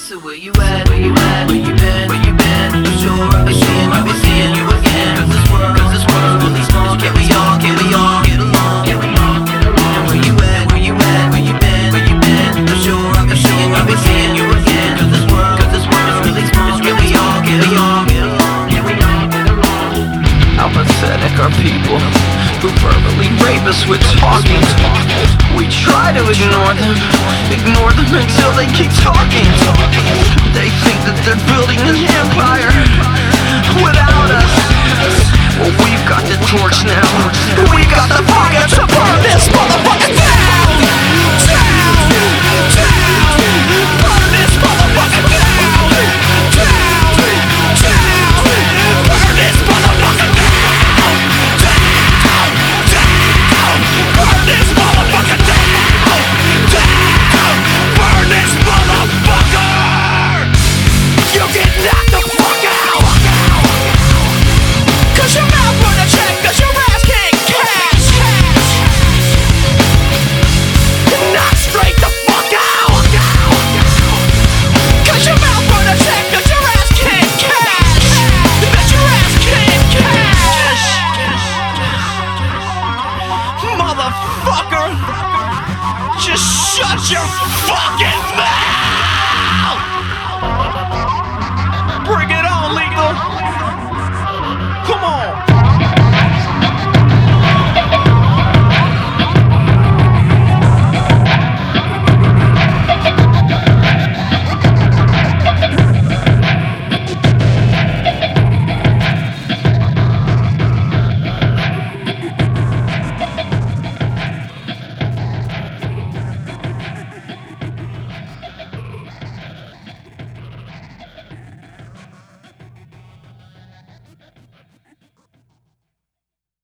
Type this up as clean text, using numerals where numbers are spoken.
So where you at? Where you at? Where you been? Where you been? I'm sure I'll be seeing you again. Cause this world's really small. Can we all get along? And where you at? Where you at? Where you been? Where you been? I'm sure I'll be seeing you again. Cause this world's really small. Can we all get along? How pathetic are people who verbally rape us with talking. We try to ignore them until they kick